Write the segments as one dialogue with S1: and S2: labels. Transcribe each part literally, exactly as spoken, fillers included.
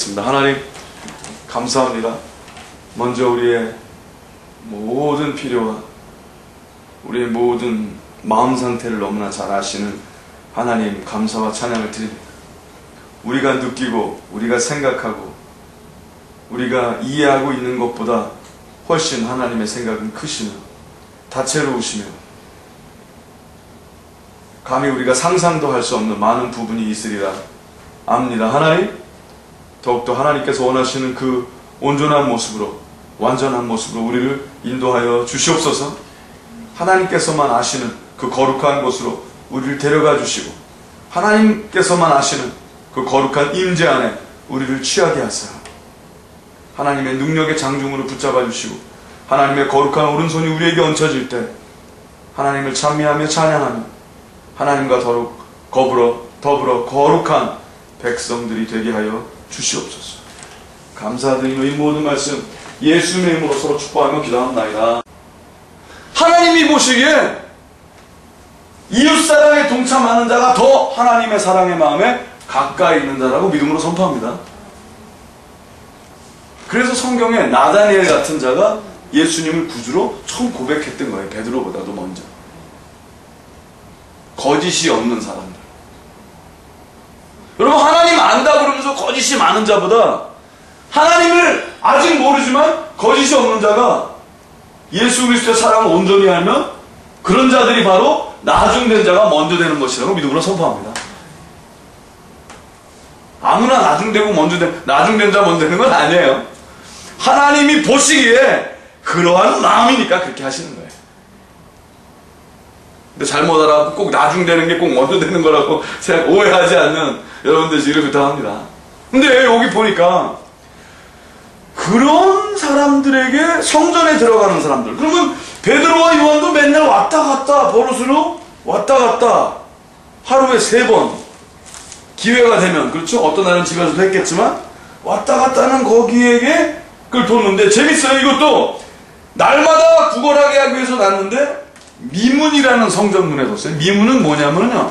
S1: 기도하겠습니다. 하나님 감사합니다. 먼저 우리의 모든 필요와 우리의 모든 마음 상태를 너무나 잘 아시는 하나님 감사와 찬양을 드립니다. 우리가 느끼고 우리가 생각하고 우리가 이해하고 있는 것보다 훨씬 하나님의 생각은 크시며 다채로우시며 감히 우리가 상상도 할 수 없는 많은 부분이 있으리라 압니다. 하나님 더욱더 하나님께서 원하시는 그 온전한 모습으로 완전한 모습으로 우리를 인도하여 주시옵소서. 하나님께서만 아시는 그 거룩한 곳으로 우리를 데려가 주시고 하나님께서만 아시는 그 거룩한 임재 안에 우리를 취하게 하사 하나님의 능력의 장중으로 붙잡아 주시고 하나님의 거룩한 오른손이 우리에게 얹혀질 때 하나님을 찬미하며 찬양하며 하나님과 더욱 더불어 더불어 거룩한 백성들이 되게 하여 주시옵소서. 감사드리며 이 모든 말씀 예수님의 이름으로 서로 축복하며 기도합니다. 하나님이 보시기에 이웃사랑에 동참하는 자가 더 하나님의 사랑의 마음에 가까이 있는 자라고 믿음으로 선포합니다. 그래서 성경에 나다니엘 같은 자가 예수님을 구주로 처음 고백했던 거예요. 베드로보다도 먼저. 거짓이 없는 사람들. 여러분 하나님 안다 그러면서 거짓이 많은 자보다 하나님을 아직 모르지만 거짓이 없는 자가 예수 그리스도의 사랑을 온전히 알면 그런 자들이 바로 나중된 자가 먼저 되는 것이라고 믿음으로 선포합니다. 아무나 나중되고 먼저 된, 나중된 자 먼저 되는 건 아니에요. 하나님이 보시기에 그러한 마음이니까 그렇게 하시는 거예요. 근데 잘못 알아보고 꼭 나중되는 게 꼭 먼저 되는 거라고 생각, 오해하지 않는 여러분들이기를 부탁합니다. 근데 여기 보니까 그런 사람들에게 성전에 들어가는 사람들, 그러면 베드로와 요한도 맨날 왔다 갔다 버릇으로 왔다 갔다 하루에 세 번 기회가 되면, 그렇죠? 어떤 날은 집에서도 했겠지만 왔다 갔다 하는 거기에게 그걸 뒀는데 재밌어요. 이것도 날마다 구걸하게 하기 위해서 놨는데 미문이라는 성전문에 뒀어요. 미문은 뭐냐면요,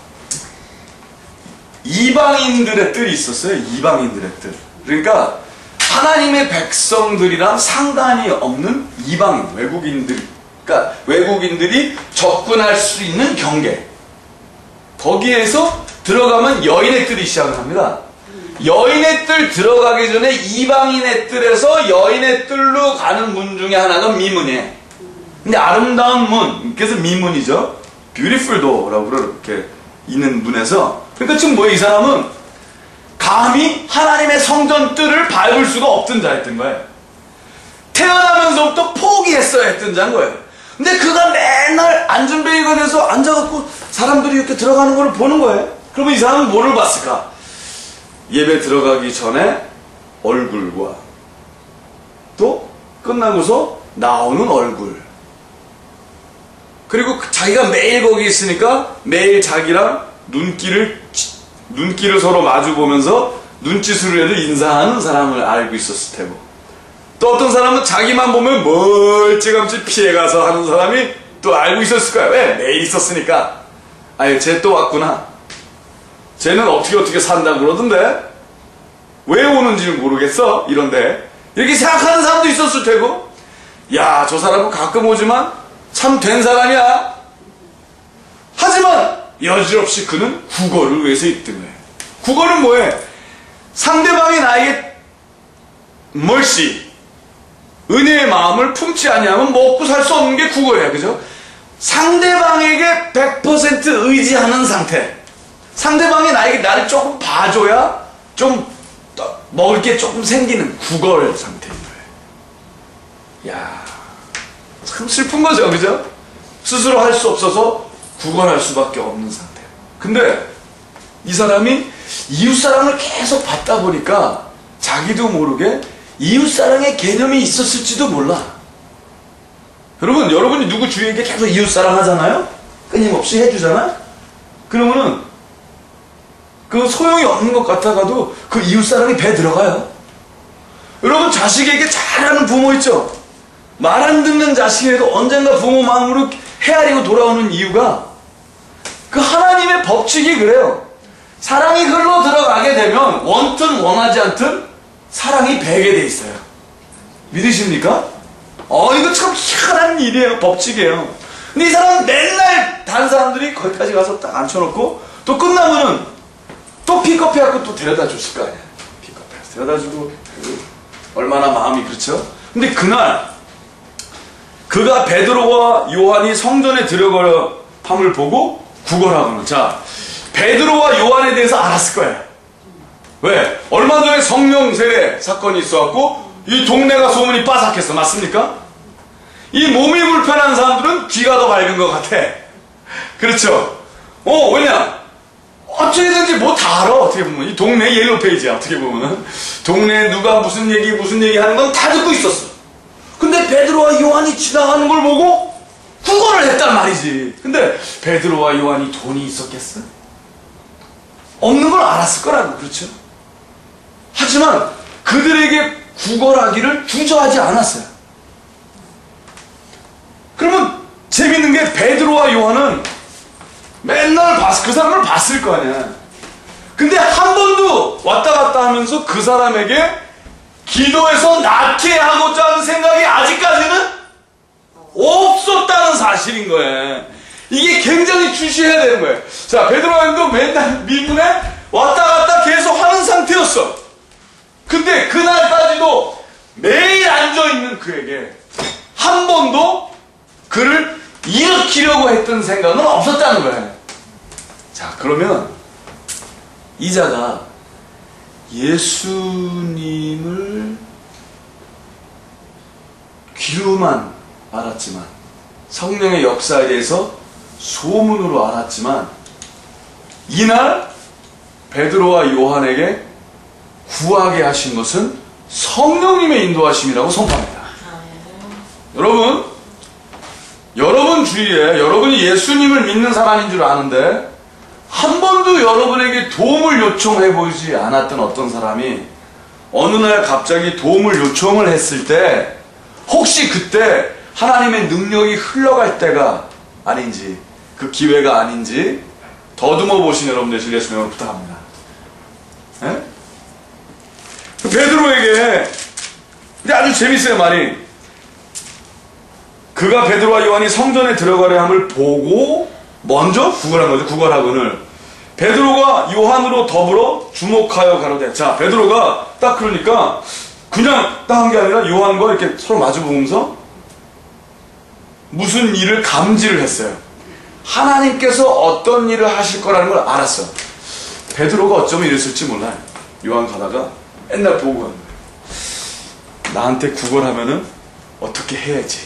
S1: 이방인들의 뜰이 있었어요. 이방인들의 뜰. 그러니까 하나님의 백성들이랑 상관이 없는 이방인, 외국인들, 그러니까 외국인들이 접근할 수 있는 경계. 거기에서 들어가면 여인의 뜰이 시작을 합니다. 여인의 뜰 들어가기 전에 이방인의 뜰에서 여인의 뜰로 가는 문 중에 하나가 미문이에요. 근데 아름다운 문, 그래서 미문이죠. beautiful door라고 그렇게 있는 문에서, 그러니까 지금 뭐예요? 이 사람은 감히 하나님의 성전 뜰을 밟을 수가 없던 자였던 거예요. 태어나면서부터 포기했어야 했던 자인 거예요. 근데 그가 맨날 안전벨리가 돼서 앉아갖고 사람들이 이렇게 들어가는 걸 보는 거예요. 그러면 이 사람은 뭐를 봤을까? 예배 들어가기 전에 얼굴과 또 끝나고서 나오는 얼굴, 그리고 자기가 매일 거기 있으니까 매일 자기랑 눈길을 눈길을 서로 마주 보면서 눈짓으로 해도 인사하는 사람을 알고 있었을 테고, 또 어떤 사람은 자기만 보면 멀찌감치 피해가서 하는 사람이 또 알고 있었을 거예요. 왜? 매일 있었으니까. 아유, 쟤 또 왔구나. 쟤는 어떻게 어떻게 산다고 그러던데 왜 오는지는 모르겠어. 이런데 이렇게 생각하는 사람도 있었을 테고, 야, 저 사람은 가끔 오지만 참 된 사람이야. 하지만 여지없이 그는 국어를 위해서 있던 거예요. 국어는 뭐예요? 상대방이 나에게 멀씨, 은혜의 마음을 품지 아니하면 먹고 살 수 없는 게 국어예요. 그죠? 상대방에게 백 퍼센트 의지하는 상태. 상대방이 나에게 나를 조금 봐줘야 좀 먹을 게 조금 생기는 국어의 상태인 거예요. 이야, 참 슬픈 거죠. 그죠? 스스로 할 수 없어서 구걸할 수밖에 없는 상태. 근데 이 사람이 이웃사랑을 계속 받다 보니까 자기도 모르게 이웃사랑의 개념이 있었을지도 몰라. 여러분, 여러분이 누구 주위에게 계속 이웃사랑 하잖아요? 끊임없이 해주잖아? 그러면은 그 소용이 없는 것 같아가도 그 이웃사랑이 배에 들어가요. 여러분, 자식에게 잘하는 부모 있죠? 말 안 듣는 자식에게도 언젠가 부모 마음으로 헤아리고 돌아오는 이유가 그 하나님의 법칙이 그래요. 사랑이 흘러 들어가게 되면 원튼 원하지 않든 사랑이 배게 돼 있어요. 믿으십니까? 어, 이거 참 희한한 일이에요. 법칙이에요. 근데 이 사람은 맨날 다른 사람들이 거기까지 가서 딱 앉혀놓고 또 끝나면은 또 픽업해갖고 또 데려다 줬을 거 아니야. 픽업해서 데려다 주고 얼마나 마음이 그렇죠? 근데 그날 그가 베드로와 요한이 성전에 들어가려 함을 보고 구걸하고는, 자, 베드로와 요한에 대해서 알았을 거예요. 왜? 얼마 전에 성령 세례 사건이 있어갖고 이 동네가 소문이 빠삭했어. 맞습니까? 이 몸이 불편한 사람들은 귀가 더 밝은 것 같아. 그렇죠? 어, 왜냐? 어찌든지 뭐 다 알아. 어떻게 보면 이 동네 옐로 페이지야. 어떻게 보면 동네에 누가 무슨 얘기 무슨 얘기 하는 건 다 듣고 있었어. 근데 베드로와 요한이 지나가는 걸 보고 구걸을 했단 말이지. 근데 베드로와 요한이 돈이 있었겠어? 없는 걸 알았을 거라고. 그렇죠? 하지만 그들에게 구걸하기를 주저하지 않았어요. 그러면 재밌는 게 베드로와 요한은 맨날 봤, 그 사람을 봤을 거 아니야. 근데 한 번도 왔다 갔다 하면서 그 사람에게 기도해서 낫게 하고자 하는 생각이 아직까지는 없었다는 사실인 거예요. 이게 굉장히 주시해야 되는 거예요. 자, 베드로도 맨날 미문에 왔다 갔다 계속 하는 상태였어. 근데 그날까지도 매일 앉아있는 그에게 한 번도 그를 일으키려고 했던 생각은 없었다는 거예요. 자, 그러면 이 자가 예수님을 귀로만 알았지만, 성령의 역사에 대해서 소문으로 알았지만, 이날 베드로와 요한에게 구하게 하신 것은 성령님의 인도하심이라고 선포합니다. 여러분, 여러분 주위에 여러분이 예수님을 믿는 사람인 줄 아는데 한 번도 여러분에게 도움을 요청해 보이지 않았던 어떤 사람이 어느 날 갑자기 도움을 요청을 했을 때, 혹시 그때 하나님의 능력이 흘러갈 때가 아닌지, 그 기회가 아닌지 더듬어 보신 여러분 되실 예수님으로 부탁합니다. 예? 그 베드로에게, 근데 아주 재밌어요 말이. 그가 베드로와 요한이 성전에 들어가려 함을 보고 먼저 구걸한 거죠. 구걸하고는 베드로가 요한으로 더불어 주목하여 가로되. 자, 베드로가 딱 그러니까 그냥 딱 한 게 아니라 요한과 이렇게 서로 마주 보면서 무슨 일을 감지를 했어요. 하나님께서 어떤 일을 하실 거라는 걸 알았어. 베드로가 어쩌면 이랬을지 몰라요. 요한 가다가 맨날 보고 가는 거예요. 나한테 구걸하면은 어떻게 해야지.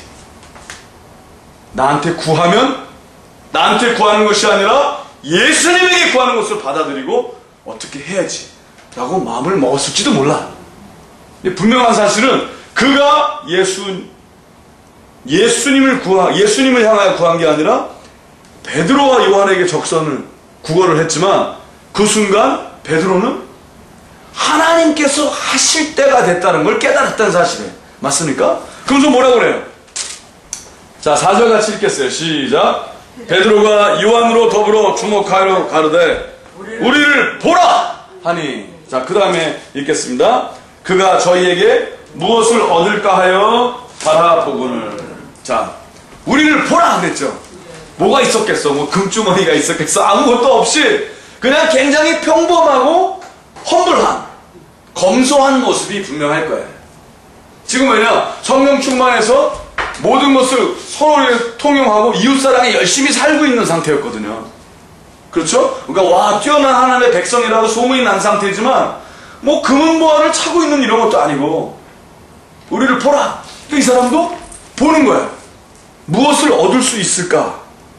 S1: 나한테 구하면 나한테 구하는 것이 아니라 예수님에게 구하는 것을 받아들이고 어떻게 해야지 라고 마음을 먹었을지도 몰라. 근데 분명한 사실은 그가 예수, 예수님을 구하, 예수님을 향하여 구한 게 아니라 베드로와 요한에게 적선을 구걸을 했지만, 그 순간 베드로는 하나님께서 하실 때가 됐다는 걸 깨달았다는 사실이에요. 맞습니까? 그러면서 뭐라고 그래요? 자, 사 절 같이 읽겠어요. 시작. 베드로가 요한으로 더불어 주목하여 가로되 우리를 보라 하니. 자, 그 다음에 읽겠습니다. 그가 저희에게 무엇을 얻을까 하여 바라보고는. 자, 우리를 보라 그랬죠. 뭐가 있었겠어? 뭐 금주머니가 있었겠어? 아무것도 없이 그냥 굉장히 평범하고 험블한, 검소한 모습이 분명할 거예요. 지금 왜냐? 성령 충만해서 모든 것을 서로 통용하고 이웃사랑에 열심히 살고 있는 상태였거든요. 그렇죠? 그러니까 와, 뛰어난 하나님의 백성이라고 소문이 난 상태지만 뭐 금은보화를 차고 있는 이런 것도 아니고, 우리를 보라. 이 사람도 보는 거야. 무엇을 얻을 수 있을까?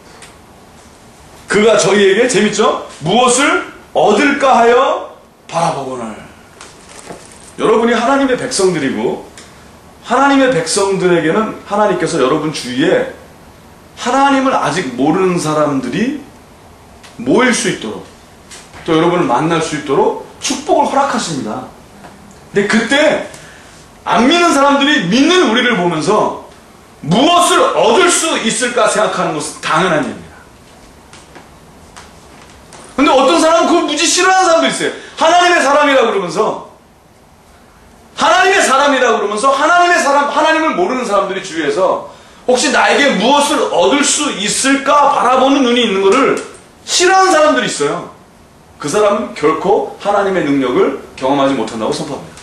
S1: 그가 저희에게, 재밌죠? 무엇을 얻을까 하여 바라보거늘. 여러분이 하나님의 백성들이고, 하나님의 백성들에게는 하나님께서 여러분 주위에 하나님을 아직 모르는 사람들이 모일 수 있도록, 또 여러분을 만날 수 있도록 축복을 허락하십니다. 근데 그때 안 믿는 사람들이 믿는 우리를 보면서 무엇을 얻을 수 있을까 생각하는 것은 당연한 일입니다. 근데 어떤 사람은 그걸 무지 싫어하는 사람도 있어요. 하나님의 사람이라 그러면서 하나님의 사람이라 그러면서 하나님의 사람, 하나님을 모르는 사람들이 주위에서 혹시 나에게 무엇을 얻을 수 있을까 바라보는 눈이 있는 것을 싫어하는 사람들이 있어요. 그 사람은 결코 하나님의 능력을 경험하지 못한다고 선포합니다.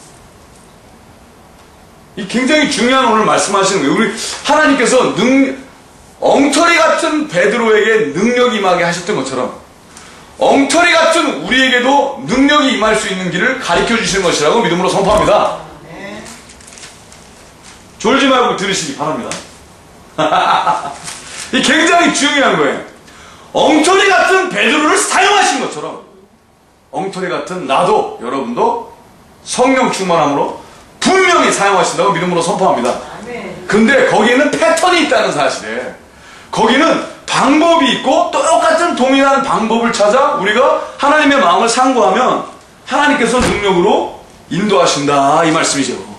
S1: 이 굉장히 중요한 오늘 말씀하시는 거예요. 우리 하나님께서 능, 엉터리 같은 베드로에게 능력이 임하게 하셨던 것처럼 엉터리 같은 우리에게도 능력이 임할 수 있는 길을 가르쳐 주시는 것이라고 믿음으로 선포합니다. 졸지 말고 들으시기 바랍니다. 이 굉장히 중요한 거예요. 엉터리 같은 베드로를 사용하신 것처럼 엉터리 같은 나도 여러분도 성령 충만함으로 분명히 사용하신다고 믿음으로 선포합니다. 근데 거기에는 패턴이 있다는 사실에 거기는 방법이 있고 똑같은 동일한 방법을 찾아 우리가 하나님의 마음을 상고하면 하나님께서 능력으로 인도하신다 이 말씀이죠.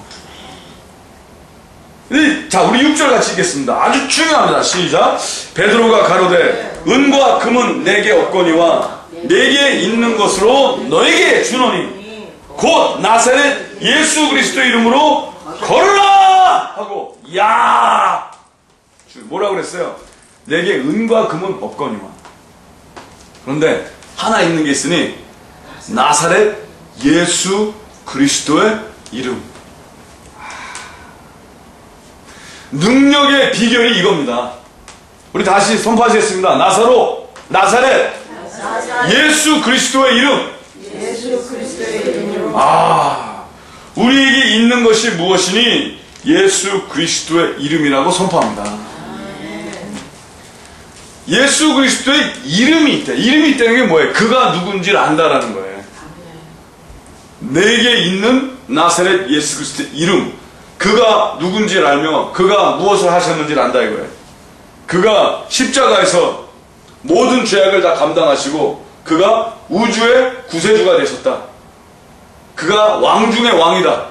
S1: 자, 우리 육 절 같이 읽겠습니다. 아주 중요합니다. 시작. 베드로가 가로되 은과 금은 내게 없거니와 내게 있는 것으로 너에게 주노니 곧 나사렛 예수 그리스도 이름으로 걸으라 하고 야 뭐라 그랬어요? 내게 은과 금은 없거니와. 그런데 하나 있는 게 있으니 나사렛 예수 그리스도의 이름. 능력의 비결이 이겁니다. 우리 다시 선포하시겠습니다. 나사로 나사렛 예수 그리스도의 이름.
S2: 예수 그리스도의 이름으로.
S1: 아, 우리에게 있는 것이 무엇이니 예수 그리스도의 이름이라고 선포합니다. 예수 그리스도의 이름이 있다. 이름이 있다는 게 뭐예요? 그가 누군지를 안다라는 거예요. 내게 있는 나사렛 예수 그리스도의 이름. 그가 누군지를 알며 그가 무엇을 하셨는지를 안다 이거예요. 그가 십자가에서 모든 죄악을 다 감당하시고 그가 우주의 구세주가 되셨다. 그가 왕 중의 왕이다.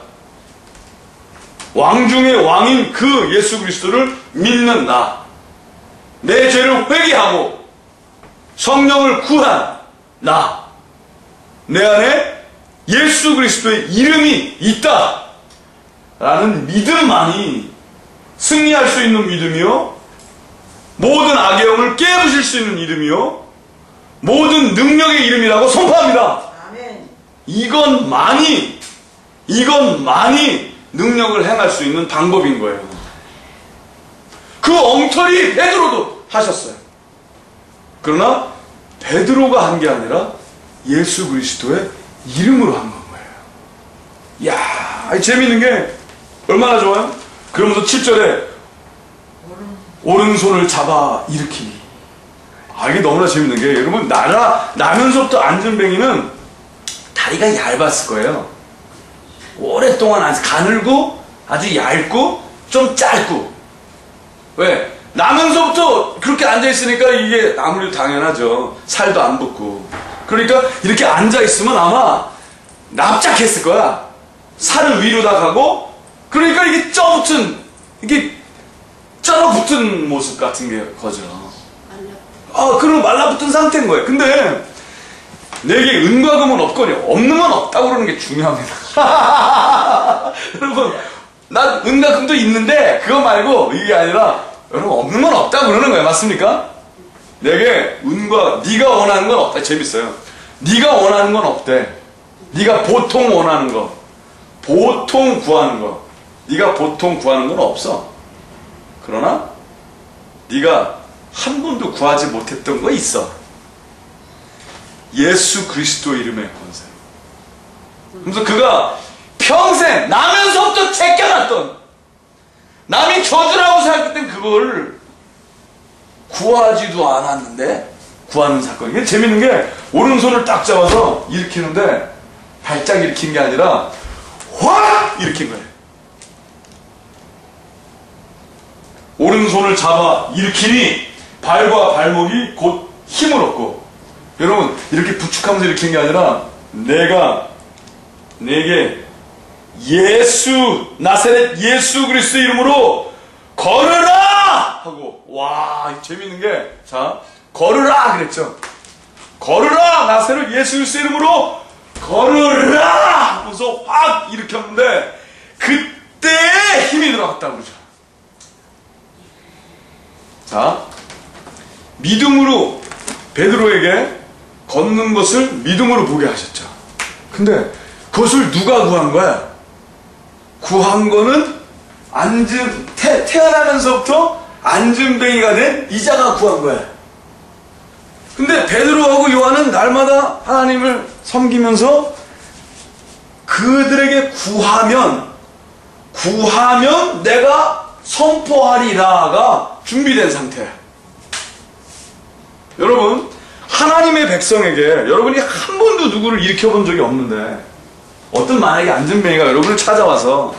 S1: 왕 중의 왕인 그 예수 그리스도를 믿는 나. 내 죄를 회개하고 성령을 구한 나. 내 안에 예수 그리스도의 이름이 있다. 라는 믿음만이 승리할 수 있는 믿음이요. 모든 악의 영을 깨부실 수 있는 이름이요. 모든 능력의 이름이라고 선포합니다.
S2: 아멘.
S1: 이것만이, 이것만이 능력을 행할 수 있는 방법인 거예요. 그 엉터리 베드로도 하셨어요. 그러나 베드로가 한 게 아니라 예수 그리스도의 이름으로 한 건 거예요. 이야, 재미있는 게 얼마나 좋아요? 그러면서 칠 절에 오른손을 잡아 일으키니. 아, 이게 너무나 재밌는 게 여러분 나라, 나면서부터 안전뱅이는 다리가 얇았을 거예요. 오랫동안 안 가늘고 아주 얇고 좀 짧고. 왜? 나면서부터 그렇게 앉아있으니까 이게 아무래도 당연하죠. 살도 안 붙고. 그러니까 이렇게 앉아있으면 아마 납작했을 거야. 살을 위로 다 가고 그러니까 이게 쪄붙은, 이게 쩔어붙은 모습 같은 게 거죠. 아, 그럼 말라붙은 상태인 거예요. 근데 내게 은과 금은 없거니 없는 건 없다고 그러는 게 중요합니다. 여러분, 난 은과 금도 있는데 그거 말고 이게 아니라 여러분 없는 건 없다고 그러는 거예요. 맞습니까? 내게 은과 네가 원하는 건 없다. 재밌어요. 네가 원하는 건 없대. 네가 보통 원하는 거, 보통 구하는 거, 네가 보통 구하는 건 없어. 그러나 네가 한 번도 구하지 못했던 거 있어. 예수 그리스도 이름의 권세. 그래서 그가 평생 나면서부터 제껴놨던, 남이 저주라고 생각했던 그걸 구하지도 않았는데 구하는 사건. 이게 재밌는 게 오른손을 딱 잡아서 일으키는데 발작 일으킨 게 아니라 확 일으킨 거예요. 오른손을 잡아 일으키니 발과 발목이 곧 힘을 얻고. 여러분, 이렇게 부축하면서 일으킨 게 아니라 내가 내게 예수 나사렛 예수 그리스도 이름으로 걸으라 하고. 와, 재밌는 게, 자, 걸으라 그랬죠. 걸으라! 나사렛 예수 그리스도의 이름으로 걸으라! 하면서 확 일으켰는데 그때 힘이 들어갔다고 그러죠. 자, 믿음으로 베드로에게 걷는 것을 믿음으로 보게 하셨죠. 근데 그것을 누가 구한 거야? 구한 거는 앉은, 태, 태어나면서부터 앉은뱅이가 된 이자가 구한 거야. 근데 베드로하고 요한은 날마다 하나님을 섬기면서 그들에게 구하면, 구하면 내가 선포하리라가 준비된 상태야. 여러분, 하나님의 백성에게 여러분이 한 번도 누구를 일으켜본 적이 없는데 어떤 만약에 앉은뱅이가 여러분을 찾아와서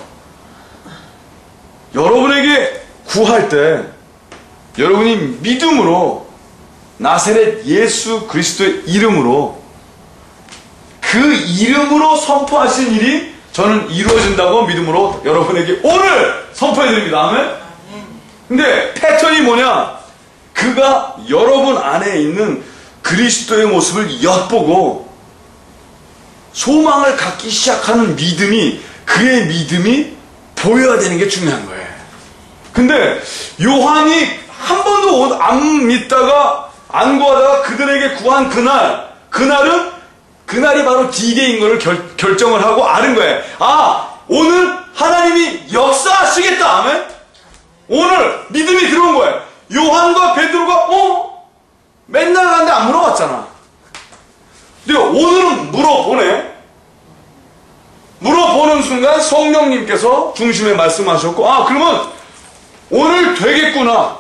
S1: 여러분에게 구할 때 여러분이 믿음으로 나사렛 예수 그리스도의 이름으로 그 이름으로 선포하신 일이 저는 이루어진다고 믿음으로 여러분에게 오늘 선포해드립니다. 아멘? 근데 패턴이 뭐냐? 그가 여러분 안에 있는 그리스도의 모습을 엿보고 소망을 갖기 시작하는 믿음이, 그의 믿음이 보여야 되는 게 중요한 거예요. 근데 요한이 한 번도 안 믿다가 안 구하다가 그들에게 구한 그날, 그날은 그날이 바로 디데이인 걸 결, 결정을 하고 아는 거예요. 아, 오늘 하나님이 역사하시겠다. 아멘? 오늘 믿음이 들어온 거예요. 요한과 베드로가 어? 맨날 갔는데 안 물어봤잖아. 근데 오늘은 물어보네. 물어보는 순간 성령님께서 중심에 말씀하셨고, 아, 그러면 오늘 되겠구나.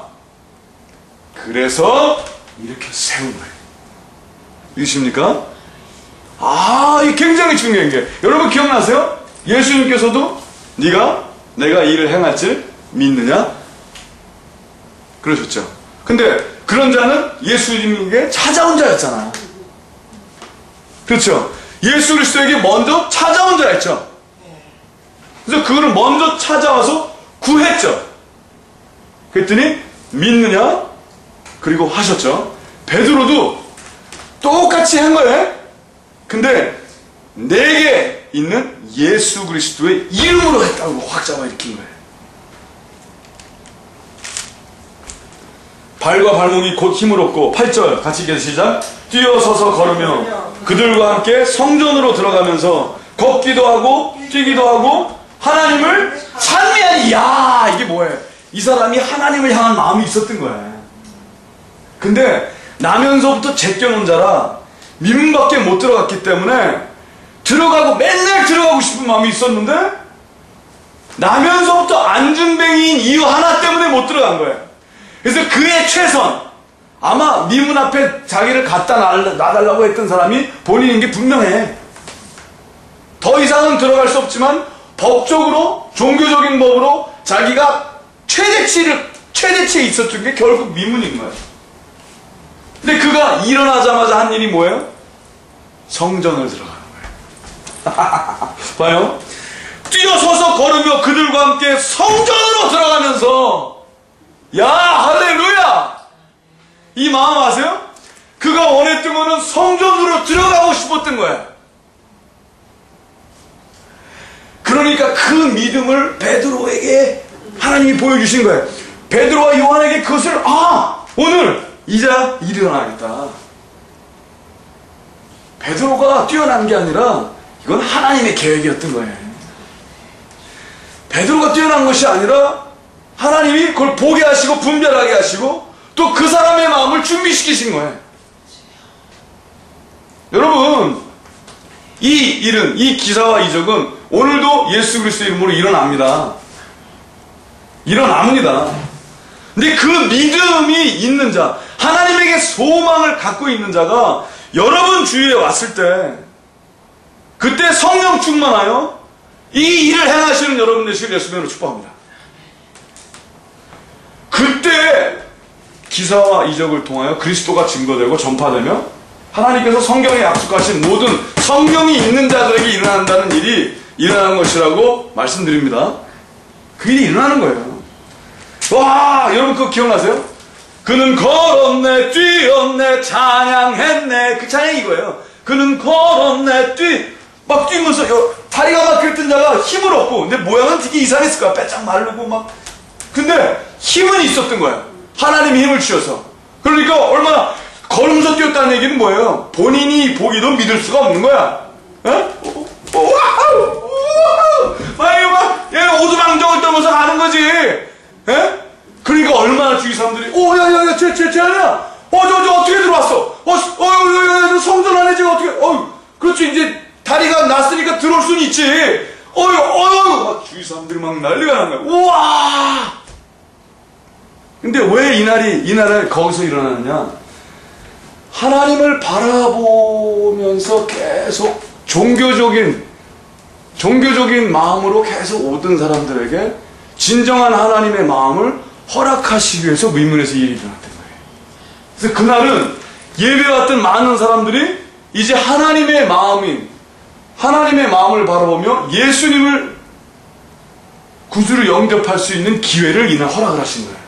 S1: 그래서 이렇게 세운 거예요. 믿으십니까? 아, 이게 굉장히 중요한 게, 여러분 기억나세요? 예수님께서도 네가 내가 이 일을 행할 줄 믿느냐? 그러셨죠. 근데 그런 자는 예수님에게 찾아온 자였잖아. 그렇죠. 예수 그리스도에게 먼저 찾아온 자였죠. 그래서 그거를 먼저 찾아와서 구했죠. 그랬더니 믿느냐? 그리고 하셨죠. 베드로도 똑같이 한 거예요. 근데 내게 있는 예수 그리스도의 이름으로 했다고 확 잡아일으킨 거예요. 발과 발목이 곧 힘을 얻고, 팔 절 같이 읽어서 시작. 뛰어서서 걸으며 그들과 함께 성전으로 들어가면서 걷기도 하고 뛰기도 하고 하나님을 찬미하니. 야, 이게 뭐예요? 이 사람이 하나님을 향한 마음이 있었던 거야. 근데 나면서부터 제껴놓은 자라 민밖에 못 들어갔기 때문에 들어가고 맨날 들어가고 싶은 마음이 있었는데 나면서부터 안준뱅이인 이유 하나 때문에 못 들어간 거예요. 그래서 그의 최선, 아마 미문 앞에 자기를 갖다 놔달라고 했던 사람이 본인인 게 분명해. 더 이상은 들어갈 수 없지만 법적으로, 종교적인 법으로 자기가 최대치를, 최대치에 있었던 게 결국 미문인 거예요. 근데 그가 일어나자마자 한 일이 뭐예요? 성전을 들어가는 거예요. 봐요. 뛰어서서 걸으며 그들과 함께 성전으로 들어가면서, 야, 할렐루야! 이 마음 아세요? 그가 원했던 거는 성전으로 들어가고 싶었던 거야. 그러니까 그 믿음을 베드로에게 하나님이 보여주신 거예요. 베드로와 요한에게 그것을, 아, 오늘 이자 일어나겠다. 베드로가 뛰어난 게 아니라 이건 하나님의 계획이었던 거예요. 베드로가 뛰어난 것이 아니라 하나님이 그걸 보게 하시고 분별하게 하시고 또 그 사람의 마음을 준비시키신 거예요. 여러분, 이 일은, 이 기사와 이적은 오늘도 예수 그리스도 이름으로 일어납니다. 일어납니다. 근데 그 믿음이 있는 자, 하나님에게 소망을 갖고 있는 자가 여러분 주위에 왔을 때, 그때 성령 충만하여 이 일을 행하시는 여러분 되시길 예수님으로 축복합니다. 그때 기사와 이적을 통하여 그리스도가 증거되고 전파되며 하나님께서 성경에 약속하신 모든 성령이 있는 자들에게 일어난다는 일이 일어나는 것이라고 말씀드립니다. 그 일이 일어나는 거예요. 와, 여러분 그거 기억나세요? 그는 걸었네, 뛰었네, 찬양했네. 그 찬양이 이거예요. 그는 걸었네, 뛰, 막 뛰면서, 여, 다리가 막힐 자가 힘을 얻고, 근데 모양은 되게 이상했을 거야. 빼짝 마르고 막. 근데 힘은 있었던 거야. 하나님이 힘을 주셔서. 그러니까 얼마나, 걸으면서 뛰었다는 얘기는 뭐예요? 본인이 보기도 믿을 수가 없는 거야. 어? 와우! 막, 이거 막, 얘 오두방정을 떠면서 가는 거지. 예? 그러니까 얼마나 주위 사람들이, 오, 야, 야, 야, 쟤, 쟤, 쟤 아니야? 어, 저, 저, 어떻게 들어왔어? 어, 어, 야, 야, 야, 성전 안에 지금 어떻게, 어, 그렇지, 이제 다리가 났으니까 들어올 수는 있지. 어휴, 어휴, 막 주위 사람들이 막 난리가 난 거야. 우와! 근데 왜 이날이, 이날에 거기서 일어나느냐? 하나님을 바라보면서 계속 종교적인, 종교적인 마음으로 계속 오던 사람들에게 진정한 하나님의 마음을 허락하시기 위해서 의문에서 일이 일어났던 거예요. 그래서 그날은 예배 왔던 많은 사람들이 이제 하나님의 마음인, 하나님의 마음을 바라보며 예수님을 구주로 영접할 수 있는 기회를 이날 허락을 하신 거예요.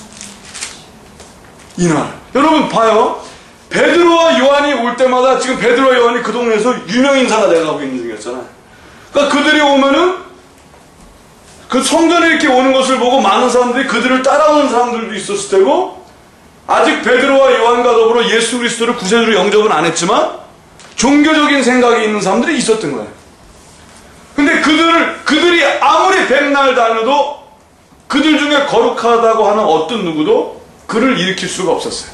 S1: 이날. 여러분 봐요. 베드로와 요한이 올 때마다 지금 베드로와 요한이 그 동네에서 유명 인사가 돼가고 있는 중이었잖아요. 그러니까 그들이 오면은 그 성전에 이렇게 오는 것을 보고 많은 사람들이 그들을 따라오는 사람들도 있었을 테고, 아직 베드로와 요한과 더불어 예수 그리스도를 구세주로 영접은 안 했지만 종교적인 생각이 있는 사람들이 있었던 거예요. 근데 그들을, 그들이 아무리 백날 다녀도 그들 중에 거룩하다고 하는 어떤 누구도 그를 일으킬 수가 없었어요.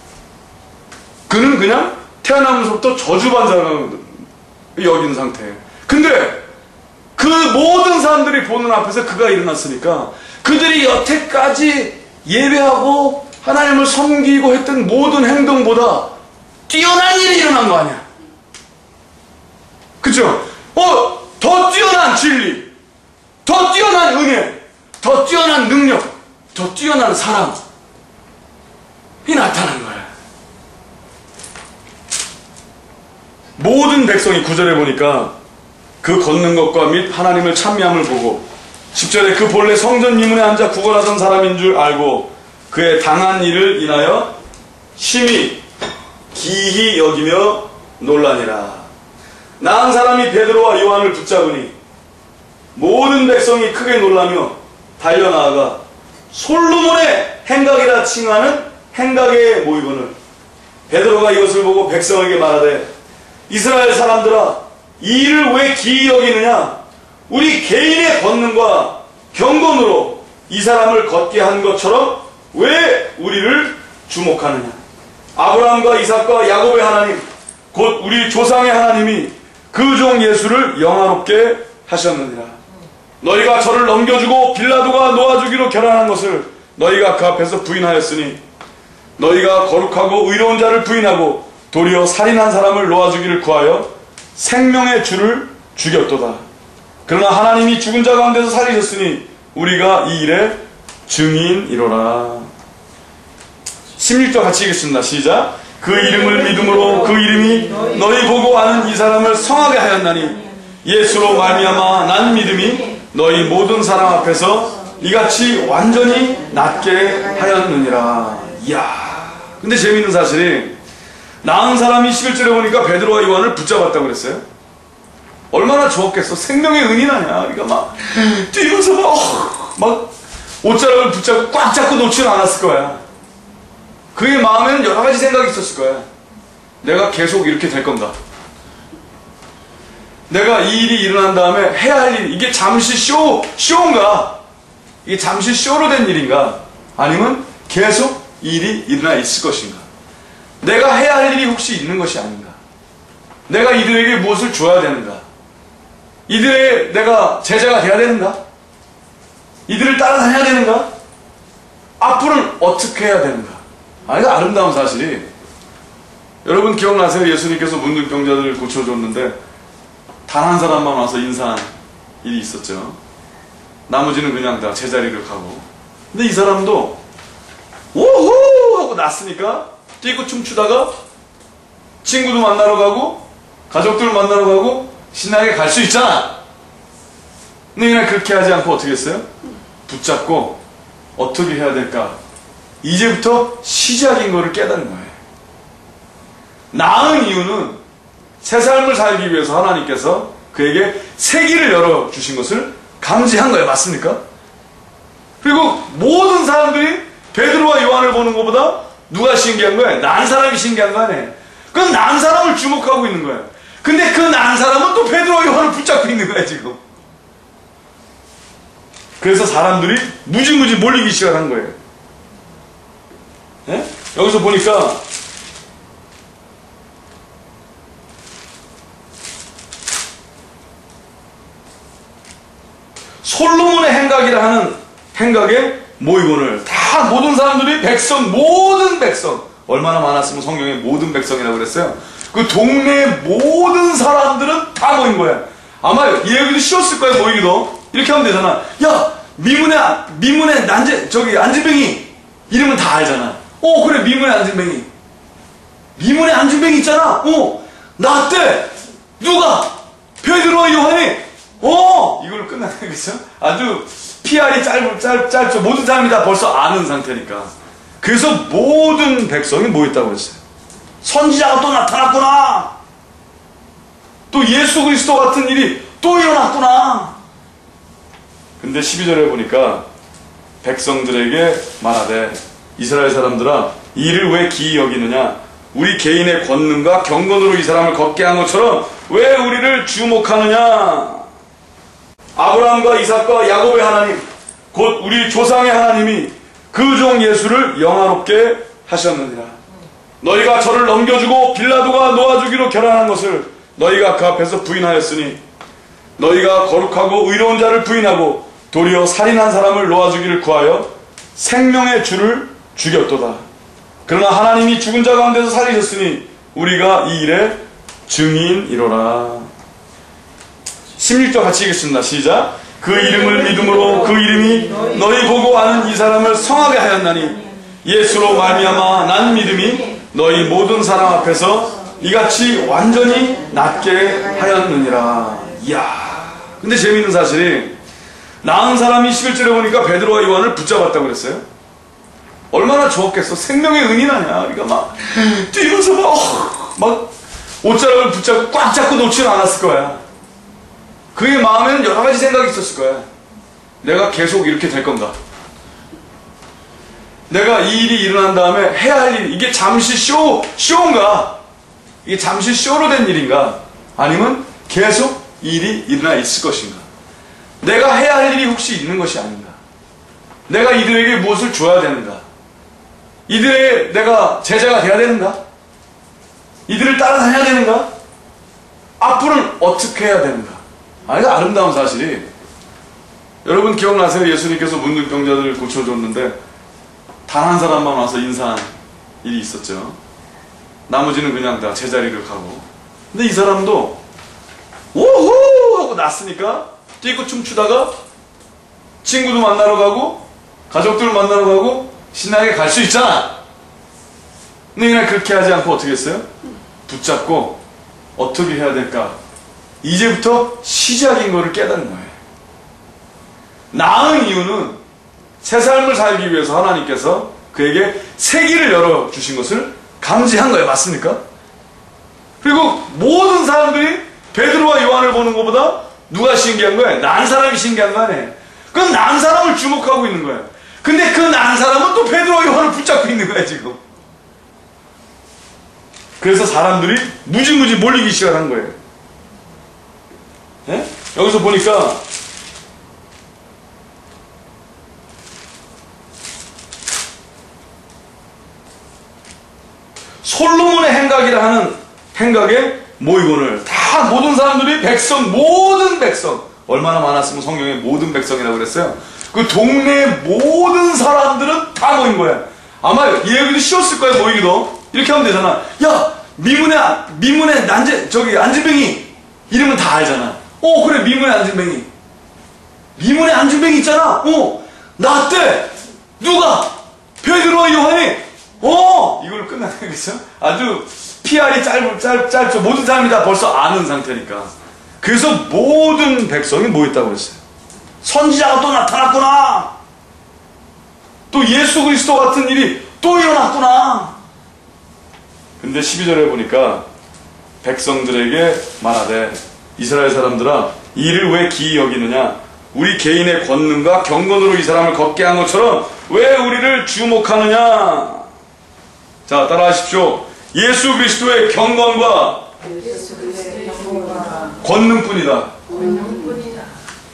S1: 그는 그냥 태어나면서부터 저주받는 여긴 상태예요. 근데 그 모든 사람들이 보는 앞에서 그가 일어났으니까 그들이 여태까지 예배하고 하나님을 섬기고 했던 모든 행동보다 뛰어난 일이 일어난 거 아니야. 그쵸? 어, 더 뛰어난 진리, 더 뛰어난 은혜, 더 뛰어난 능력, 더 뛰어난 사랑이 나타난 거야. 모든 백성이 구 절에 보니까 그 걷는 것과 및 하나님을 찬미함을 보고, 십 절에 그 본래 성전 미문에 앉아 구걸하던 사람인 줄 알고 그의 당한 일을 인하여 심히 기히 여기며 놀라니라. 나은 사람이 베드로와 요한을 붙잡으니 모든 백성이 크게 놀라며 달려나아가 솔로몬의 행각이라 칭하는 행각에 모이거늘 베드로가 이것을 보고 백성에게 말하되, 이스라엘 사람들아, 이 일을 왜 기이 여기느냐? 우리 개인의 권능과 경건으로 이 사람을 걷게 한 것처럼 왜 우리를 주목하느냐? 아브라함과 이삭과 야곱의 하나님, 곧 우리 조상의 하나님이 그 종 예수를 영화롭게 하셨느니라. 너희가 저를 넘겨주고 빌라도가 놓아주기로 결단한 것을 너희가 그 앞에서 부인하였으니, 너희가 거룩하고 의로운 자를 부인하고 도리어 살인한 사람을 놓아주기를 구하여 생명의 주를 죽였도다. 그러나 하나님이 죽은 자 가운데서 살리셨으니 우리가 이 일의 증인이로라. 십육 절 같이 읽겠습니다. 시작. 그 이름을 믿음으로 그 이름이 너희 보고 아는 이 사람을 성하게 하였나니 예수로 말미암아 난 믿음이 너희 모든 사람 앞에서 이같이 완전히 낫게 하였느니라. 이야. 근데 재미있는 사실이, 나은 사람이 십일 절에 보니까 베드로와 요한을 붙잡았다고 그랬어요. 얼마나 좋았겠어. 생명의 은인 아니야. 그러니까 막 뛰면서 막, 어, 막 옷자락을 붙잡고 꽉 잡고 놓지는 않았을 거야. 그의 마음에는 여러 가지 생각이 있었을 거야. 내가 계속 이렇게 될 건가? 내가 이 일이 일어난 다음에 해야 할 일, 이게 잠시 쇼, 쇼인가? 이게 잠시 쇼로 된 일인가? 아니면 계속 이 일이 일어나 있을 것인가? 내가 해야 할 일이 혹시 있는 것이 아닌가? 내가 이들에게 무엇을 줘야 되는가? 이들의 내가 제자가 돼야 되는가? 이들을 따라다녀야 되는가? 앞으로는 어떻게 해야 되는가? 아, 이거 아름다운 사실이, 여러분 기억나세요? 예수님께서 문둥병자들을 고쳐줬는데 단 한 사람만 와서 인사한 일이 있었죠. 나머지는 그냥 다 제자리를 가고. 근데 이 사람도 오호 하고 났으니까 뛰고 춤추다가 친구도 만나러 가고 가족들 만나러 가고 신나게 갈 수 있잖아. 근데 그냥 그렇게 하지 않고 어떻게 했어요? 붙잡고 어떻게 해야 될까 이제부터 시작인 것을 깨달은 거예요. 낳은 이유는 새 삶을 살기 위해서 하나님께서 그에게 새 길을 열어주신 것을 감지한 거예요. 맞습니까? 그리고 모든 사람들이 베드로와 요한을 보는 것보다 누가 신기한 거예요? 난 사람이 신기한 거 아니에요. 그 난 사람을 주목하고 있는 거예요. 근데 그 난 사람은 또 베드로와 요한을 붙잡고 있는 거예요, 지금. 그래서 사람들이 무지무지 몰리기 시작한 거예요. 예? 여기서 보니까 솔로몬의 행각이라 하는 행각의 모의고를 다 모든 사람들이 백성, 모든 백성, 얼마나 많았으면 성경에 모든 백성이라고 그랬어요. 그 동네 모든 사람들은 다 모인 거야. 아마 얘기도 쉬웠을 거예요, 모이기도. 이렇게 하면 되잖아. 야, 미문의, 미문의 난제, 저기, 안진뱅이. 이름은 다 알잖아. 어, 그래, 미문의 안진뱅이. 미문의 안진뱅이 있잖아. 어, 나 때, 누가? 베드로와 요한이, 어! 이걸로 끝나는 거죠? 아주 피알이 짧, 짧, 짧죠. 모든 사람이 다 벌써 아는 상태니까. 그래서 모든 백성이 모였다고 그랬어요. 선지자가 또 나타났구나. 또 예수 그리스도 같은 일이 또 일어났구나. 근데 십이 절에 보니까 백성들에게 말하되 이스라엘 사람들아 이 일을 왜 기이 여기느냐. 우리 개인의 권능과 경건으로 이 사람을 걷게 한 것처럼 왜 우리를 주목하느냐. 아브라함과 이삭과 야곱의 하나님 곧 우리 조상의 하나님이 그 종 예수를 영화롭게 하셨느니라. 너희가 저를 넘겨주고 빌라도가 놓아주기로 결단한 것을 너희가 그 앞에서 부인하였으니 너희가 거룩하고 의로운 자를 부인하고 도리어 살인한 사람을 놓아주기를 구하여 생명의 주를 죽였도다. 그러나 하나님이 죽은 자 가운데서 살리셨으니 우리가 이 일의 증인이로라. 십육 절 같이 읽겠습니다. 시작. 그 이름을 믿음으로 그 이름이 너희 보고 아는 이 사람을 성하게 하였나니 예수로 말미암아 난 믿음이 너희 모든 사람 앞에서 이같이 완전히 낫게 하였느니라. 이야. 근데 재미있는 사실이 낳은 사람이 십일 절에 보니까 베드로와 요한을 붙잡았다고 그랬어요. 얼마나 좋았겠어. 생명의 은인 아니야. 그러니까 막 뛰면서 막, 어, 막 옷자락을 붙잡고 꽉 잡고 놓지는 않았을 거야. 그의 마음에는 여러 가지 생각이 있었을 거야. 내가 계속 이렇게 될 건가? 내가 이 일이 일어난 다음에 해야 할 일, 이게 잠시 쇼, 쇼인가? 이게 잠시 쇼로 된 일인가? 아니면 계속 이 일이 일어나 있을 것인가? 내가 해야 할 일이 혹시 있는 것이 아닌가? 내가 이들에게 무엇을 줘야 되는가? 이들의 내가 제자가 돼야 되는가? 이들을 따라다녀야 되는가? 앞으로는 어떻게 해야 되는가? 아, 이거 아름다운 사실이, 여러분 기억나세요? 예수님께서 문둥병자들을 고쳐줬는데 단 한 사람만 와서 인사한 일이 있었죠. 나머지는 그냥 다 제자리를 가고. 근데 이 사람도 오호 하고 났으니까 뛰고 춤추다가 친구도 만나러 가고 가족들을 만나러 가고 신나게 갈 수 있잖아. 근데 그냥 그렇게 하지 않고 어떻게 했어요? 붙잡고 어떻게 해야 될까? 이제부터 시작인 것을 깨달은 거예요. 낳은 이유는 새 삶을 살기 위해서 하나님께서 그에게 새 길을 열어주신 것을 감지한 거예요. 맞습니까? 그리고 모든 사람들이 베드로와 요한을 보는 것보다 누가 신기한 거예요? 난 사람이 신기한 거 아니에요. 그 난 사람을 주목하고 있는 거예요. 근데 그 난 사람은 또 베드로와 요한을 붙잡고 있는 거예요, 지금. 그래서 사람들이 무지무지 몰리기 시작한 거예요. 예? 여기서 보니까 솔로몬의 행각이라 하는 행각의 모의고를 다 모든 사람들이 백성, 모든 백성, 얼마나 많았으면 성경에 모든 백성이라고 그랬어요. 그 동네 모든 사람들은 다 모인 거야. 아마 얘기도 쉬웠을 거예요, 모이기도. 이렇게 하면 되잖아. 야, 미문의, 미문의 난제, 저기, 안진뱅이. 이름은 다 알잖아. 어, 그래, 미문의 안진뱅이. 미문의 안진뱅이 있잖아. 어, 나 때, 누가? 베드로와 요한이, 어! 이걸로 끝나는 거죠? 아주 피알이 짧, 짧, 짧죠. 모든 사람이 다 벌써 아는 상태니까. 그래서 모든 백성이 모였다고 그랬어요. 선지자가 또 나타났구나. 또 예수 그리스도 같은 일이 또 일어났구나. 근데 십이 절에 보니까 백성들에게 말하되 이스라엘 사람들아 이 일을 왜 기이 여기느냐. 우리 개인의 권능과 경건으로 이 사람을 걷게 한 것처럼 왜 우리를 주목하느냐. 자, 따라하십시오. 예수 그리스도의 경건과
S2: 예수 그리스도의 경건과
S1: 권능뿐이다.
S2: 권능뿐이다.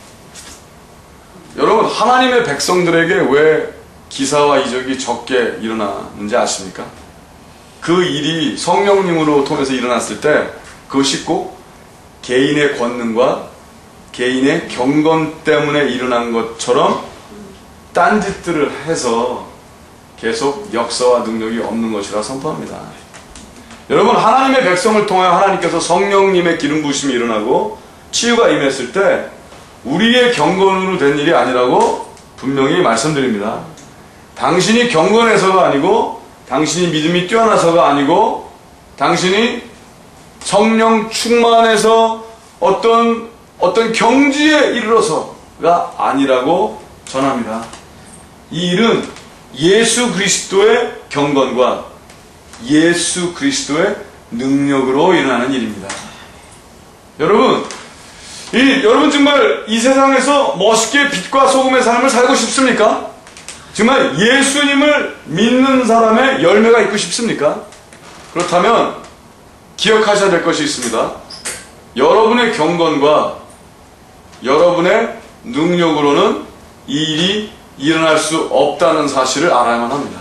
S1: 여러분, 하나님의 백성들에게 왜 기사와 이적이 적게 일어나는지 아십니까? 그 일이 성령님으로 통해서 일어났을 때 그것이 꼭 개인의 권능과 개인의 경건 때문에 일어난 것처럼 딴짓들을 해서 계속 역사와 능력이 없는 것이라 선포합니다. 여러분, 하나님의 백성을 통하여 하나님께서 성령님의 기름 부으심이 일어나고 치유가 임했을 때 우리의 경건으로 된 일이 아니라고 분명히 말씀드립니다. 당신이 경건해서가 아니고, 당신이 믿음이 뛰어나서가 아니고, 당신이 성령 충만해서 어떤 어떤 경지에 이르러서가 아니라고 전합니다. 이 일은 예수 그리스도의 경건과 예수 그리스도의 능력으로 일어나는 일입니다. 여러분, 이, 여러분 정말 이 세상에서 멋있게 빛과 소금의 삶을 살고 싶습니까? 정말 예수님을 믿는 사람의 열매가 있고 싶습니까? 그렇다면 기억하셔야 될 것이 있습니다. 여러분의 경건과 여러분의 능력으로는 이 일이 일어날 수 없다는 사실을 알아야만 합니다.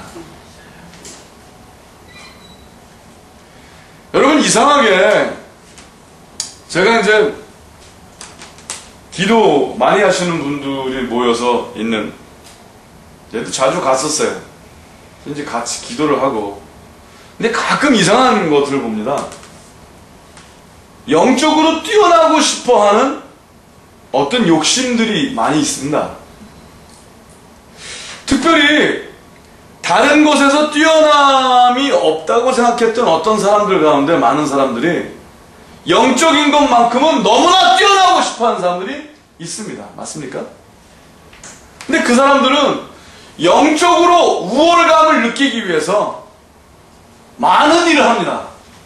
S1: 여러분, 이상하게 제가 이제 기도 많이 하시는 분들이 모여서 있는, 얘도 자주 갔었어요. 이제 같이 기도를 하고. 근데 가끔 이상한 것들을 봅니다. 영적으로 뛰어나고 싶어 하는 어떤 욕심들이 많이 있습니다. 특별히 다른 곳에서 뛰어남이 없다고 생각했던 어떤 사람들 가운데 많은 사람들이 영적인 것만큼은 너무나 뛰어나고 싶어 하는 사람들이 있습니다. 맞습니까? 근데 그 사람들은 영적으로 우월감을 느끼기 위해서 많은 일을 합니다.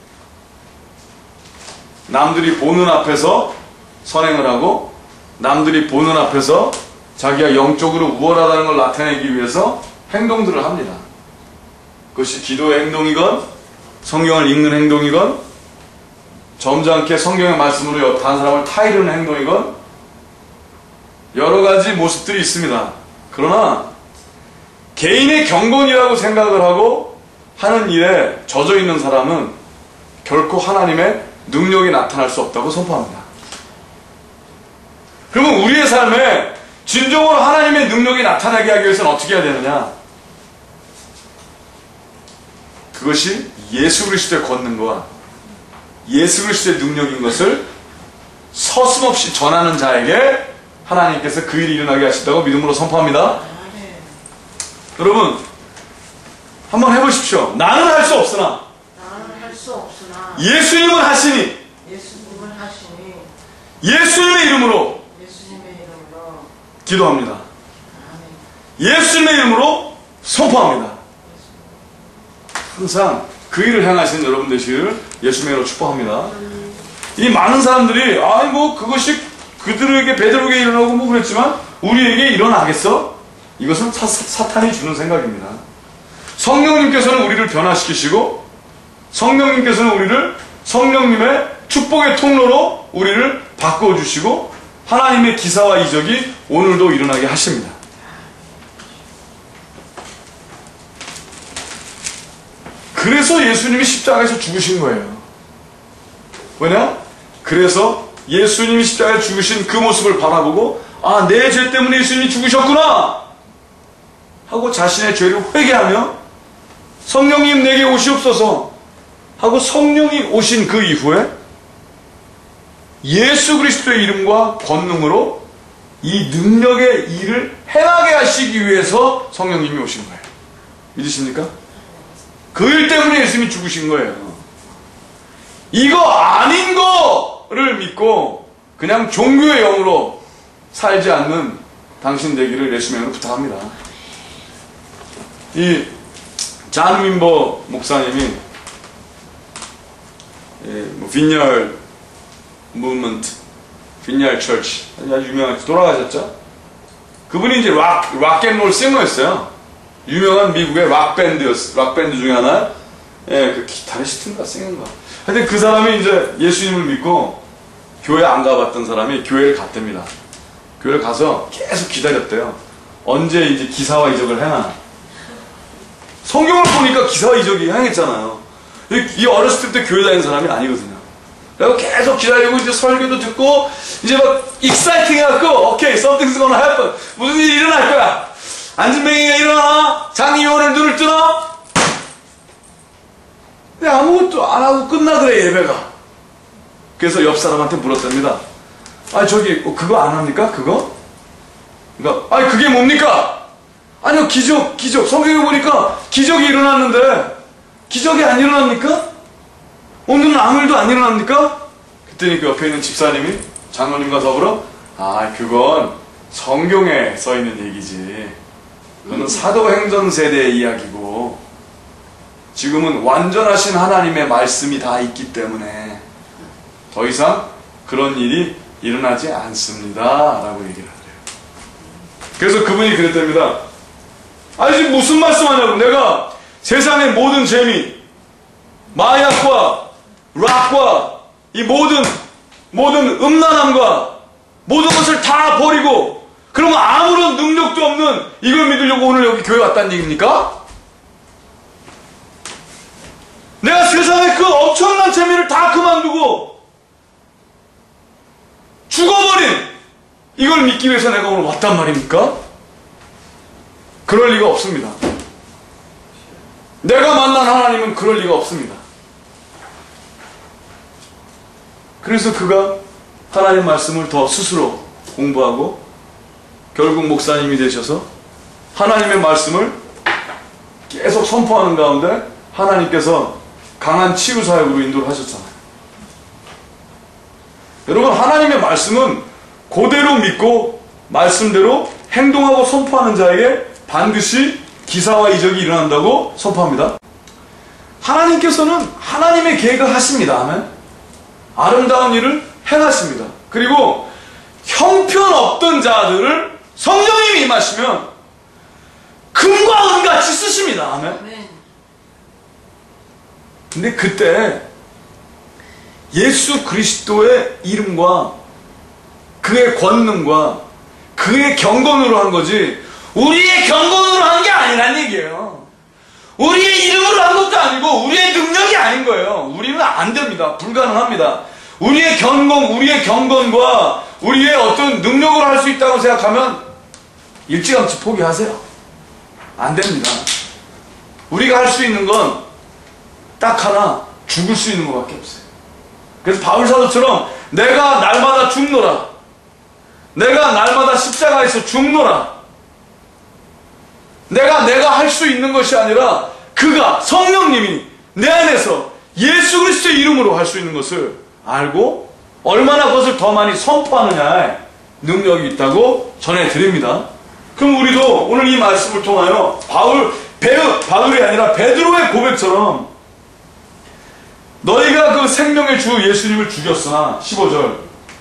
S1: 남들이 보는 앞에서 선행을 하고, 남들이 보는 앞에서 자기가 영적으로 우월하다는 걸 나타내기 위해서 행동들을 합니다. 그것이 기도의 행동이건 성경을 읽는 행동이건 점잖게 성경의 말씀으로 다른 사람을 타이르는 행동이건 여러 가지 모습들이 있습니다. 그러나 개인의 경건이라고 생각을 하고 하는 일에 젖어 있는 사람은 결코 하나님의 능력이 나타날 수 없다고 선포합니다. 그러면 우리의 삶에 진정으로 하나님의 능력이 나타나게 하기 위해서는 어떻게 해야 되느냐? 그것이 예수 그리스도의 권능과 예수 그리스도의 능력인 것을 서슴없이 전하는 자에게 하나님께서 그 일이 일어나게 하신다고 믿음으로 선포합니다.
S2: 네.
S1: 여러분, 한번 해보십시오. 나는 할 수 없으나
S2: 나는 할 수 없으나
S1: 예수님은 하시니
S2: 예수님을 하시니
S1: 예수님의 이름으로
S2: 예수님의 이름으로
S1: 기도합니다.
S2: 아멘.
S1: 예수님의 이름으로 선포합니다. 항상 그 일을 행하시는 여러분 되시기를 예수님의 이름으로 축복합니다. 이 많은 사람들이 아이 뭐 그것이 그들에게 베드로에게 일어나고 뭐 그랬지만 우리에게 일어나겠어? 이것은 사, 사탄이 주는 생각입니다. 성령님께서는 우리를 변화시키시고 성령님께서는 우리를 성령님의 축복의 통로로 우리를 바꿔주시고 하나님의 기사와 이적이 오늘도 일어나게 하십니다. 그래서 예수님이 십자가에서 죽으신 거예요. 왜냐? 그래서 예수님이 십자가에 죽으신 그 모습을 바라보고 아, 내 죄 때문에 예수님이 죽으셨구나 하고 자신의 죄를 회개하며 성령님 내게 오시옵소서 하고 성령이 오신 그 이후에 예수 그리스도의 이름과 권능으로 이 능력의 일을 행하게 하시기 위해서 성령님이 오신 거예요. 믿으십니까? 그 일 때문에 예수님이 죽으신 거예요. 이거 아닌 거를 믿고 그냥 종교의 영으로 살지 않는 당신 되기를 예수님으로 부탁합니다. 이 잔민버 목사님이 예, 뭐 빈열 무브먼트, 빈열 처치 아주 유명한 돌아가셨죠? 그분이 이제 락 락앤롤 싱어였어요. 유명한 미국의 락 밴드였어. 락 밴드 중에 하나. 예, 그 기타리스트인가 싱어인가. 하여튼 그 사람이 이제 예수님을 믿고 교회 안 가봤던 사람이 교회를 갔답니다. 교회를 가서 계속 기다렸대요. 언제 이제 기사와 이적을 해나. 성경을 보니까 기사와 이적이 행했잖아요. 이 어렸을 때부터 교회 다니는 사람이 아니거든요. 그리고 계속 기다리고 이제 설교도 듣고 이제 막 익사이팅 해갖고 오케이 something's gonna happen. 무슨 일이 일어날 거야. 안진뱅이가 일어나. 장님이 오늘 눈을 뜨나. 근데 아무것도 안 하고 끝나더래 예배가. 그래서 옆 사람한테 물었답니다. 아 저기 그거 안 합니까? 그거? 그러니까 아니 그게 뭡니까? 아니요 기적 기적 성경에 보니까 기적이 일어났는데 기적이 안 일어납니까? 오늘은 아무 일도 안 일어납니까? 그랬더니 그 옆에 있는 집사님이 장로님과 더불어 아 그건 성경에 써 있는 얘기지. 그건 사도행전 세대의 이야기고 지금은 완전하신 하나님의 말씀이 다 있기 때문에 더 이상 그런 일이 일어나지 않습니다 라고 얘기를 하더래요. 그래서 그분이 그랬답니다. 아니 지금 무슨 말씀하냐고. 내가 세상의 모든 재미, 마약과 락과 이 모든 모든 음란함과 모든 것을 다 버리고 그러면 아무런 능력도 없는 이걸 믿으려고 오늘 여기 교회 왔다는 얘기입니까? 내가 세상의 그 엄청난 재미를 다 그만두고 죽어버린 이걸 믿기 위해서 내가 오늘 왔단 말입니까? 그럴 리가 없습니다. 내가 만난 하나님은 그럴 리가 없습니다. 그래서 그가 하나님 말씀을 더 스스로 공부하고 결국 목사님이 되셔서 하나님의 말씀을 계속 선포하는 가운데 하나님께서 강한 치유 사역으로 인도를 하셨잖아요. 여러분 하나님의 말씀은 그대로 믿고 말씀대로 행동하고 선포하는 자에게 반드시 기사와 이적이 일어난다고 선포합니다. 하나님께서는 하나님의 계획을 하십니다. 아멘. 아름다운 일을 행하십니다. 그리고 형편없던 자들을 성령님이 임하시면 금과 은같이 쓰십니다. 아멘.
S2: 아멘.
S1: 근데 그때 예수 그리스도의 이름과 그의 권능과 그의 경건으로 한 거지 우리의 경건으로 한 게 아니란 얘기예요. 우리의 이름으로 한 것도 아니고 우리의 능력이 아닌 거예요. 우리는 안 됩니다. 불가능합니다. 우리의 경건, 우리의 경건과 우리의 어떤 능력으로 할 수 있다고 생각하면 일찌감치 포기하세요. 안 됩니다. 우리가 할 수 있는 건 딱 하나, 죽을 수 있는 것밖에 없어요. 그래서 바울사도처럼 내가 날마다 죽노라. 내가 날마다 십자가에서 죽노라. 내가 내가 할 수 있는 것이 아니라 그가 성령님이 내 안에서 예수 그리스도의 이름으로 할 수 있는 것을 알고 얼마나 그것을 더 많이 선포하느냐에 능력이 있다고 전해드립니다. 그럼 우리도 오늘 이 말씀을 통하여 바울, 베, 바울이 아니라 베드로의 고백처럼 너희가 그 생명의 주 예수님을 죽였으나 십오 절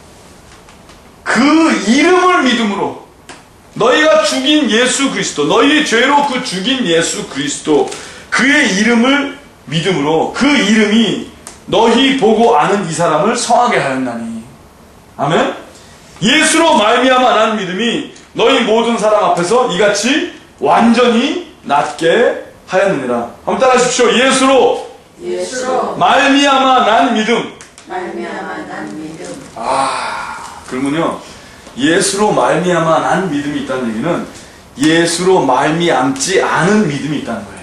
S1: 그 이름을 믿음으로 너희가 죽인 예수 그리스도 너희의 죄로 그 죽인 예수 그리스도 그의 이름을 믿음으로 그 이름이 너희 보고 아는 이 사람을 성하게 하였나니. 아멘. 예수로 말미암아 난 믿음이 너희 모든 사람 앞에서 이같이 완전히 낫게 하였느니라. 한번 따라하십시오. 예수로
S2: 예수로
S1: 말미암아 난 믿음.
S2: 말미암아 난 믿음.
S1: 아, 그러면요 예수로 말미암아 난 믿음이 있다는 얘기는 예수로 말미암지 않은 믿음이 있다는 거예요.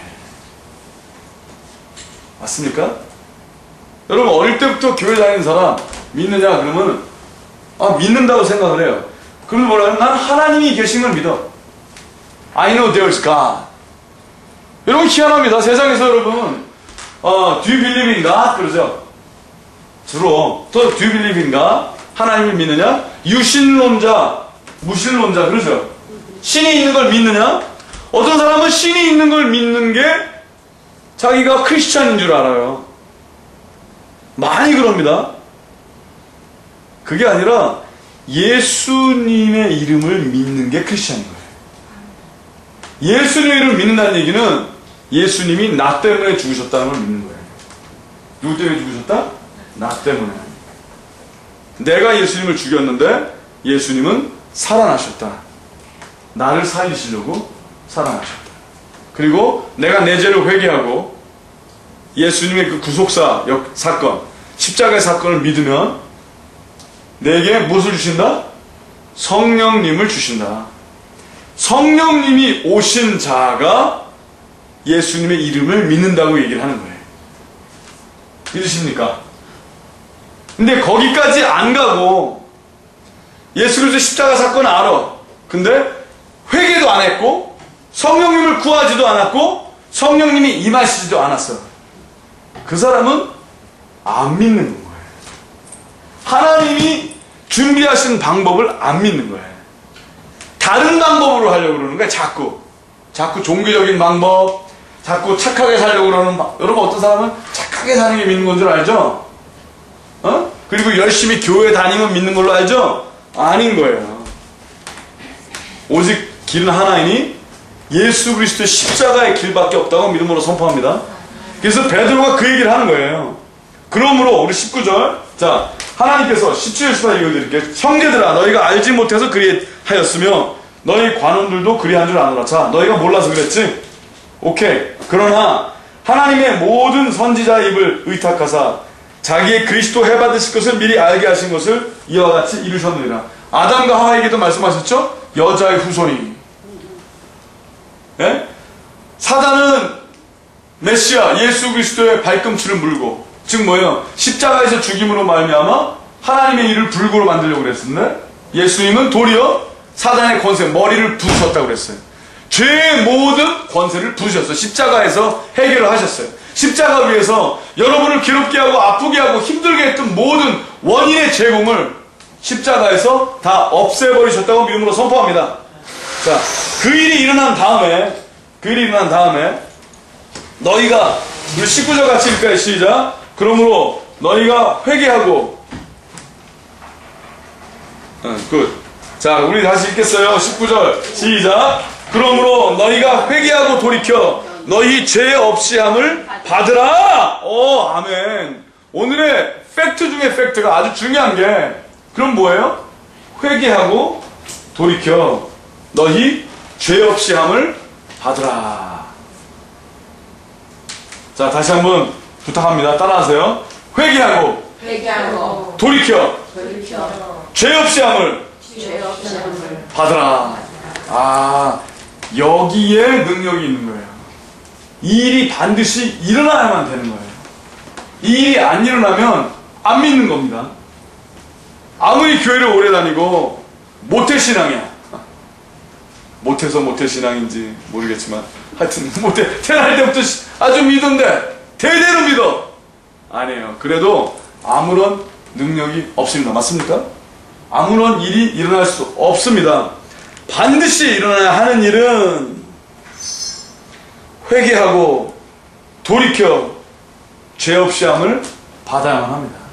S1: 맞습니까? 여러분 어릴 때부터 교회 다니는 사람 믿느냐 그러면 아 믿는다고 생각을 해요. 그러면 뭐라 하면 난 하나님이 계신 걸 믿어. I know there's God. 여러분 희한합니다. 세상에서 여러분 어, do you believe in God? 그러죠. 주로 또 do you believe in God? 하나님을 믿느냐? 유신론자, 무신론자 그러죠. 신이 있는 걸 믿느냐? 어떤 사람은 신이 있는 걸 믿는 게 자기가 크리스찬인 줄 알아요. 많이 그럽니다. 그게 아니라 예수님의 이름을 믿는 게 크리스찬인 거예요. 예수님의 이름을 믿는다는 얘기는 예수님이 나 때문에 죽으셨다는 걸 믿는 거예요. 누구 때문에 죽으셨다? 나 때문에. 내가 예수님을 죽였는데 예수님은 살아나셨다. 나를 살리시려고 살아나셨다. 그리고 내가 내 죄를 회개하고 예수님의 그 구속사 역, 사건, 십자가의 사건을 믿으면 내게 무엇을 주신다? 성령님을 주신다. 성령님이 오신 자가 예수님의 이름을 믿는다고 얘기를 하는 거예요. 믿으십니까? 근데 거기까지 안 가고 예수 그리스도 십자가 사건을 알아. 근데 회개도 안 했고 성령님을 구하지도 않았고 성령님이 임하시지도 않았어. 그 사람은 안 믿는 거예요. 하나님이 준비하신 방법을 안 믿는 거예요. 다른 방법으로 하려고 그러는 거예요. 자꾸 자꾸 종교적인 방법, 자꾸 착하게 살려고 그러는 방... 여러분 어떤 사람은 착하게 사는 게 믿는 건 줄 알죠? 어? 그리고 열심히 교회 다니면 믿는 걸로 알죠? 아닌 거예요. 오직 길은 하나이니 예수 그리스도의 십자가의 길밖에 없다고 믿음으로 선포합니다. 그래서 베드로가 그 얘기를 하는 거예요. 그러므로 우리 십구 절, 자 하나님께서 십칠 절 십팔 절 읽어드릴게요. 형제들아 너희가 알지 못해서 그리하였으며 너희 관원들도 그리한 줄 아노라. 자 너희가 몰라서 그랬지? 오케이. 그러나 하나님의 모든 선지자의 입을 의탁하사 자기의 그리스도 해받으실 것을 미리 알게 하신 것을 이와 같이 이루셨느니라. 아담과 하와에게도 말씀하셨죠? 여자의 후손이. 예? 사단은 메시아 예수 그리스도의 발꿈치를 물고, 즉 뭐예요? 십자가에서 죽임으로 말미암아 하나님의 일을 불구로 만들려고 그랬었는데 예수님은 도리어 사단의 권세, 머리를 부수셨다고 그랬어요. 죄의 모든 권세를 부수셨어요. 십자가에서 해결을 하셨어요. 십자가 위에서 여러분을 괴롭게 하고 아프게 하고 힘들게 했던 모든 원인의 제공을 십자가에서 다 없애버리셨다고 믿음으로 선포합니다. 자, 그 일이 일어난 다음에 그 일이 일어난 다음에 너희가 우리 십구 절 같이 읽을까요? 시작. 그러므로 너희가 회개하고 응, 굿. 자, 우리 다시 읽겠어요. 십구 절 시작. 그러므로 너희가 회개하고 돌이켜 너희 죄 없이함을 받으라. 오, 아멘. 오늘의 팩트 중에 팩트가 아주 중요한 게, 그럼 뭐예요? 회개하고 돌이켜 너희 죄 없이함을 받으라. 자, 다시 한번 부탁합니다. 따라하세요. 회개하고
S2: 회개하고
S1: 돌이켜
S2: 돌이켜
S1: 죄 없이함을
S2: 죄 없음을
S1: 받으라. 아, 여기에 능력이 있는 거예요. 이 일이 반드시 일어나야만 되는 거예요. 이 일이 안 일어나면 안 믿는 겁니다. 아무리 교회를 오래 다니고 모태신앙이야. 못해서 모태신앙인지 모르겠지만 하여튼 모태 태어날 때부터 아주 믿던데 대대로 믿어. 아니에요. 그래도 아무런 능력이 없습니다. 맞습니까? 아무런 일이 일어날 수 없습니다. 반드시 일어나야 하는 일은 회개하고 돌이켜 죄 없이함을 받아야만 합니다.